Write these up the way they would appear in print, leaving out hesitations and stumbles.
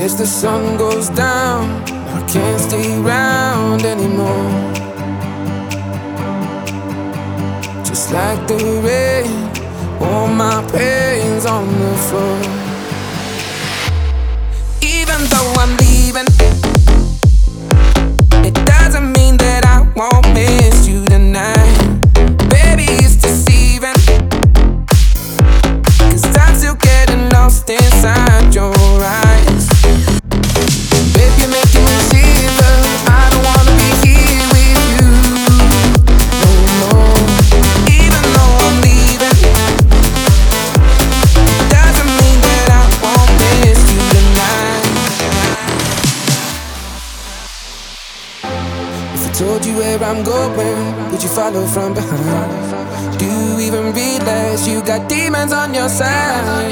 As the sun goes down, I can't stay around anymore. Just like the rain, all my pain's on the floor. Even though I'm leaving, it doesn't mean that I won't miss you tonight. Baby, it's deceiving, 'cause I'm still getting lost inside your eyes. Baby, you're making me shiver. I don't wanna be here with you no more. Even though I'm leaving, it doesn't mean that I won't miss you tonight. If I told you where I'm going, would you follow from behind? Do you even realize you got demons on your side?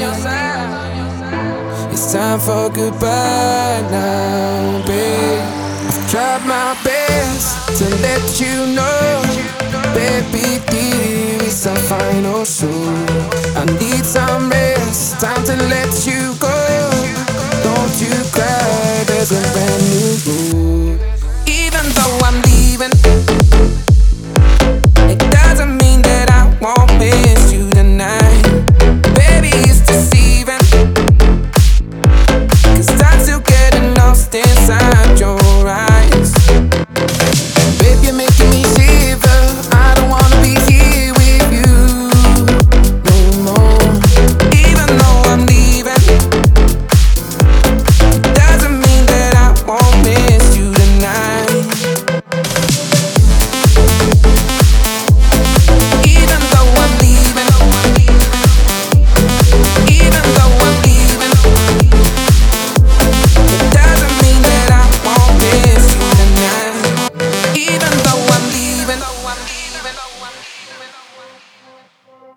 It's time for goodbye now, babe. I've tried my best to let you know, baby, this is our final show. I need some rest, time to let you go. Don't you cry, there's a brand new road. Even though I'm leaving, it doesn't mean that I won't miss you tonight. Baby, it's deceiving, 'cause I'm still getting lost inside your eyes. Baby, you're making me shiver. I don't wanna be here with you no more. Even though I'm leaving, it doesn't mean that I won't miss you tonight. Even though I'm leaving, even though I'm leaving, it doesn't mean that I won't miss you tonight. Even though I'm leaving.